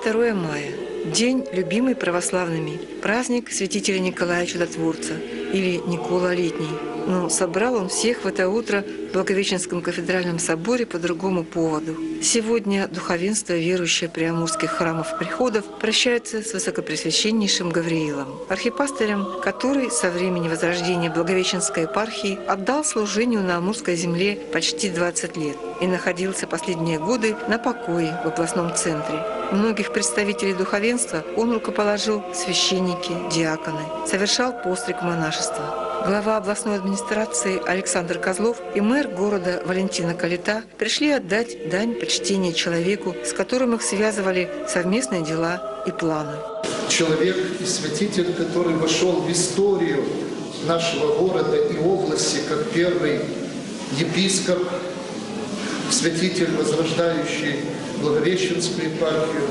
22 мая. День, любимый православными. Праздник святителя Николая Чудотворца или Никола Летний. Но собрал он всех в это утро в Благовещенском кафедральном соборе по другому поводу. Сегодня духовенство, верующее приамурских храмов-приходов, прощается с высокопресвященнейшим Гавриилом, архипастырем, который со времени возрождения Благовещенской епархии отдал служению на Амурской земле почти 20 лет и находился последние годы на покое в областном центре. Многих представителей духовенства он рукоположил в священники, диаконы, совершал постриг монашества. Глава областной администрации Александр Козлов и мэр города Валентина Калита пришли отдать дань почтения человеку, с которым их связывали совместные дела и планы. Человек и святитель, который вошел в историю нашего города и области как первый епископ, святитель, возрождающий Благовещенскую епархию.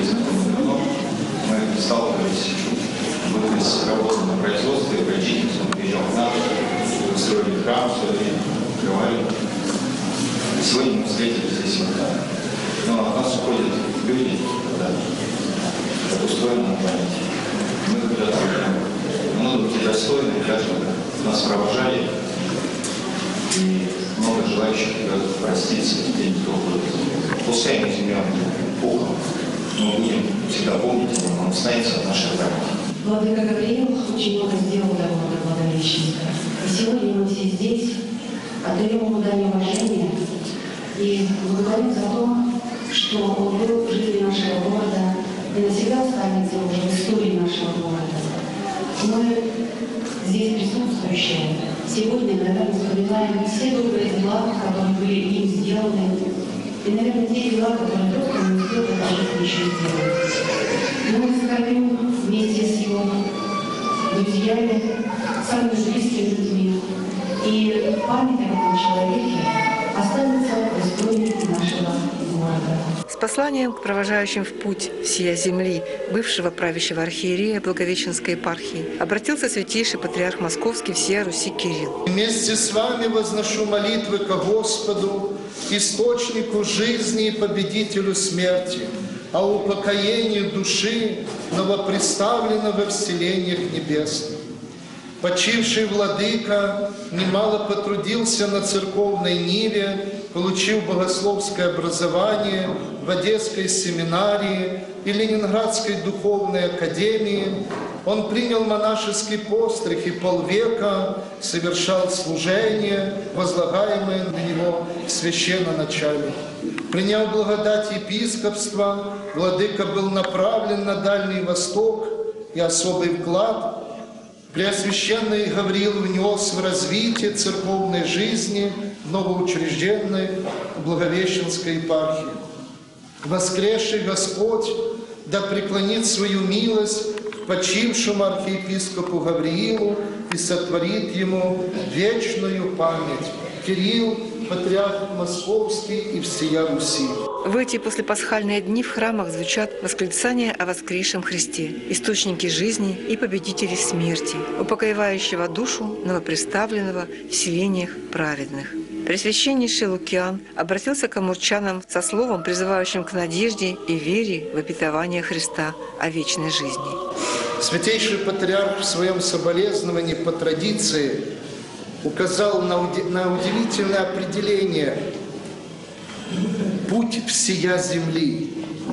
Мы сталкивались с работой на производстве, врачительством, приезжал к нам, устроили храм, все время открывали. Сегодня мы встретились здесь. Но от нас уходят люди, да, как устроено на планете. Мы куда-то много людей достойных, даже нас провожали. И много желающих проститься с теми, кто уходит. Пускай мы землям Богом, но будем всегда помнить, он останется в нашей памяти. Владыка Гавриил очень много сделал для города Благовещенска. И сегодня мы все здесь отдаем ему дань уважения и благодарим за то, что он был жителем нашего города и навсегда останется уже в истории нашего города. Мы здесь присутствующие сегодня, наверное, вспоминаем все добрые дела, которые были им сделаны, и, наверное, те дела, которые просто не успел даже еще сделать. Но мы скорбим вместе с его друзьями, самыми близкими людьми. И память об этом человеке останется в истории нашего города. С посланием к провожающим в путь всея земли бывшего правящего архиерея Благовещенской епархии обратился святейший патриарх Московский всея Руси Кирилл. Вместе с вами возношу молитвы ко Господу, источнику жизни и победителю смерти, о упокоении души новоприставленного в селениях небесных. Почивший владыка немало потрудился на церковной ниве, получил богословское образование в Одесской семинарии и Ленинградской духовной академии. Он принял монашеский постриг и полвека совершал служение, возлагаемое на него священноначалием. Приняв благодать епископства, владыка был направлен на Дальний Восток, и особый вклад Преосвященный Гавриил внес в развитие церковной жизни новоучрежденной Благовещенской епархии. Воскресший Господь да преклонит свою милость к почившему архиепископу Гавриилу и сотворит ему вечную память. Кирилл, патриарх Московский и всея Руси. В эти послепасхальные дни в храмах звучат восклицания о воскресшем Христе, источнике жизни и победителе смерти, упокоивающего душу новоприставленного в селениях праведных. Пресвященнейший Лукиан обратился к амурчанам со словом, призывающим к надежде и вере в обетование Христа о вечной жизни. Святейший патриарх в своем соболезновании по традиции указал на удивительное определение «путь всея земли».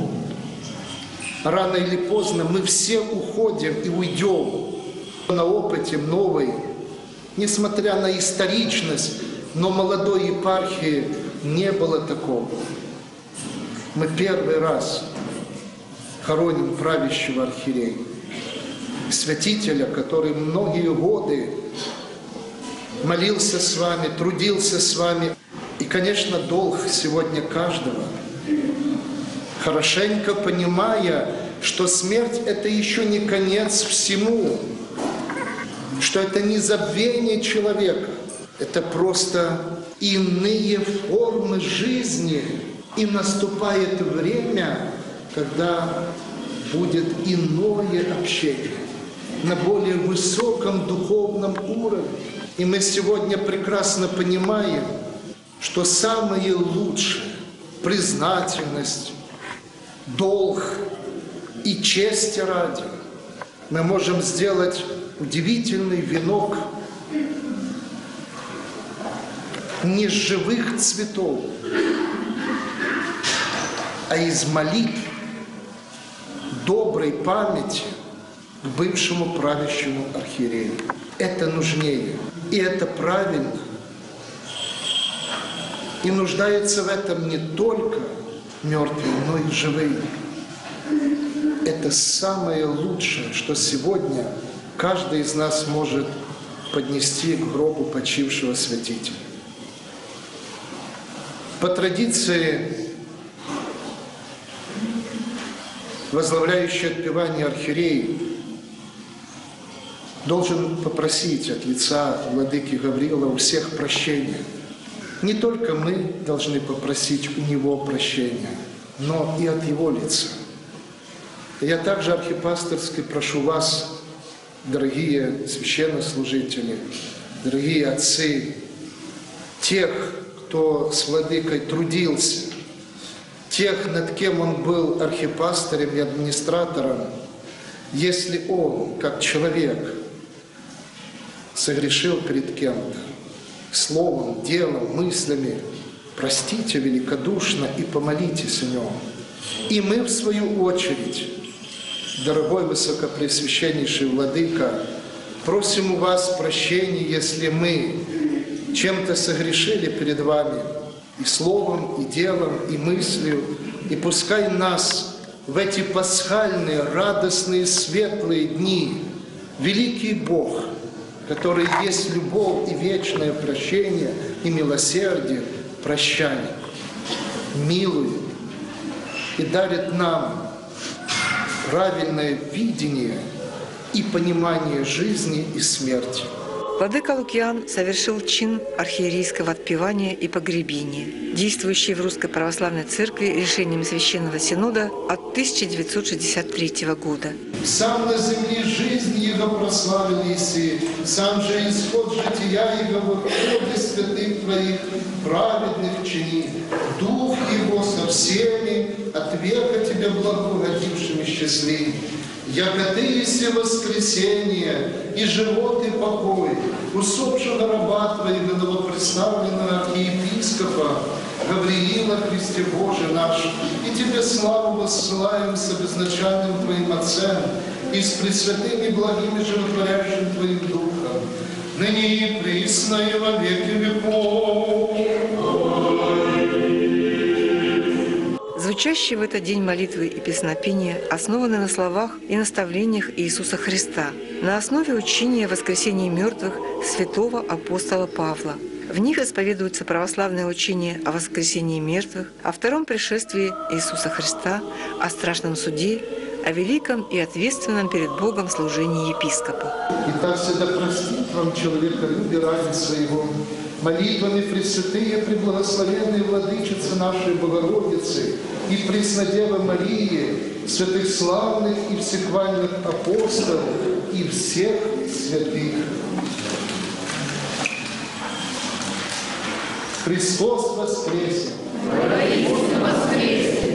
Рано или поздно мы все уходим и уйдем на опыте новой, несмотря на историчность, но молодой епархии не было такого. Мы первый раз хороним правящего архиерея, святителя, который многие годы молился с вами, трудился с вами. И, конечно, долг сегодня каждого, хорошенько понимая, что смерть – это еще не конец всему, что это не забвение человека, это просто иные формы жизни. И наступает время, когда будет иное общение на более высоком духовном уровне. И мы сегодня прекрасно понимаем, что самое лучшее – признательность, долг И чести ради мы можем сделать удивительный венок не из живых цветов, а из молитв доброй памяти к бывшему правящему архиерею. Это нужнее, и это правильно. И нуждаются в этом не только мертвые, но и живые. Это самое лучшее, что сегодня каждый из нас может поднести к гробу почившего святителя. По традиции, возглавляющий отпевание архиерей должен попросить от лица владыки Гавриила у всех прощения. Не только мы должны попросить у него прощения, но и от его лица. Я также архипасторски прошу вас, дорогие священнослужители, дорогие отцы, тех, кто с владыкой трудился, тех, над кем он был архипастырем и администратором, если он, как человек, согрешил перед кем-то, словом, делом, мыслями, простите великодушно и помолитесь о нем. И мы, в свою очередь, дорогой высокопреосвященнейший владыка, просим у вас прощения, если мы чем-то согрешили перед вами, и словом, и делом, и мыслью, и пускай нас в эти пасхальные, радостные, светлые дни великий Бог, который есть любовь и вечное прощение и милосердие, прощает, милует и дарит нам правильное видение и понимание жизни и смерти. Владыка Лукиан совершил чин архиерейского отпевания и погребения, действующий в Русской Православной Церкви решением Священного Синода от 1963 года. «Сам на земле жизнь Его прославил Иси, сам же исход жития Его в ходе святых Твоих праведных чини, Дух Его со всеми, от века Тебя благоугодившими счастливыми. Яко Ты еси воскресение, и живот, и покой, усопшего раба Твоего, новопреставленного архиепископа Гавриила, Христе Боже наш, и Тебе славу воссылаем с обезначальным Твоим Отцем и с пресвятым и благим и животворящим Твоим Духом, ныне и присно и во веки веков. Звучащие в этот день молитвы и песнопения основаны на словах и наставлениях Иисуса Христа, на основе учения о воскресении мертвых святого апостола Павла. В них исповедуется православное учение о воскресении мертвых, о втором пришествии Иисуса Христа, о страшном суде, о великом и ответственном перед Богом служении епископа. И так всегда простит вам человеколюбие ради своего, молитвами Пресвятые, Преблагословенные Владычицы нашей Богородицы и Преснодевы Марии, святых славных и всехвальных апостолов и всех святых. Христос воскресе! Воистину воскресе!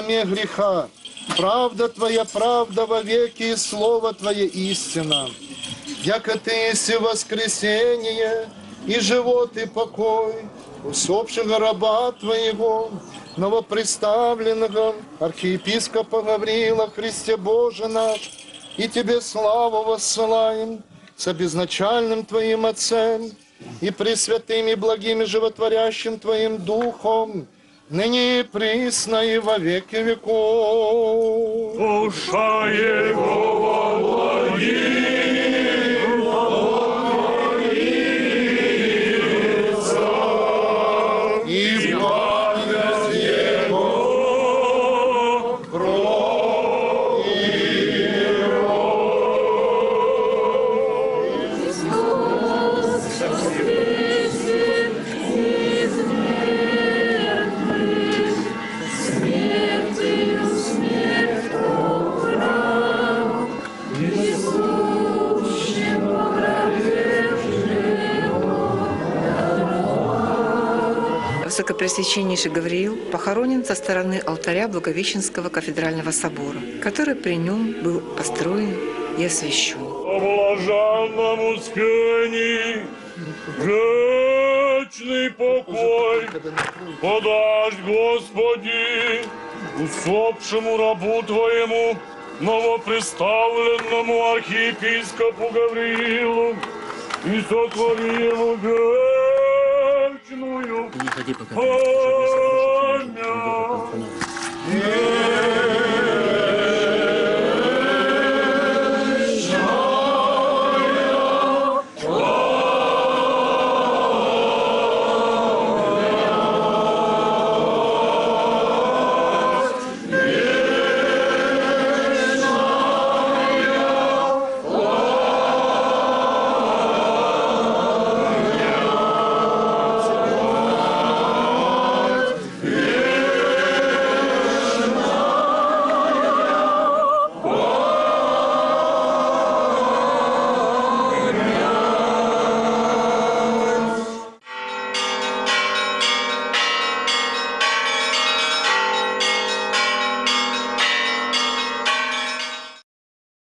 кроме греха. Правда Твоя, правда вовеки, и Слово Твое истина. Яко Ты еси воскресение, и живот, и покой усопшего раба Твоего, новоприставленного архиепископа Гавриила, Христе Боже наш, и Тебе славу воссылаем с обезначальным Твоим Отцем и пресвятым и благим и животворящим Твоим Духом, ныне и присно и во веки веков. Душа Его вовлади. И память Его Высокопреосвященнейший Гавриил похоронен со стороны алтаря Благовещенского кафедрального собора, который при нем был построен и освящен. О блаженном успении, вечный покой подашь, Господи, усопшему рабу Твоему, новоприставленному архиепископу Гавриилу, и сотвори ему вечную Не ходи пока. память.